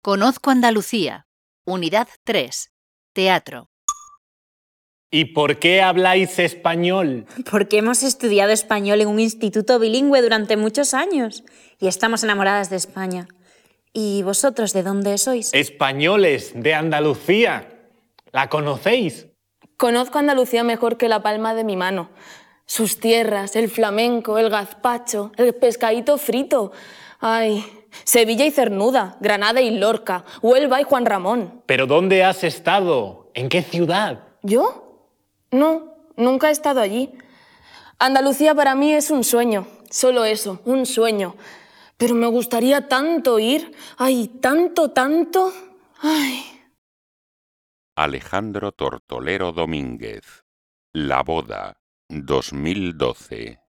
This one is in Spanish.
Conozco Andalucía. Unidad 3. Teatro. ¿Y por qué habláis español? Porque hemos estudiado español en un instituto bilingüe durante muchos años y estamos enamoradas de España. ¿Y vosotros de dónde sois? Españoles, de Andalucía. ¿La conocéis? Conozco Andalucía mejor que la palma de mi mano. Sus tierras, el flamenco, el gazpacho, el pescadito frito. Ay, Sevilla y Cernuda, Granada y Lorca, Huelva y Juan Ramón. ¿Pero dónde has estado? ¿En qué ciudad? ¿Yo? No, nunca he estado allí. Andalucía para mí es un sueño, solo eso, un sueño. Pero me gustaría tanto ir, ay, tanto, tanto. Ay. Alejandro Tortolero Domínguez. La boda, 2012.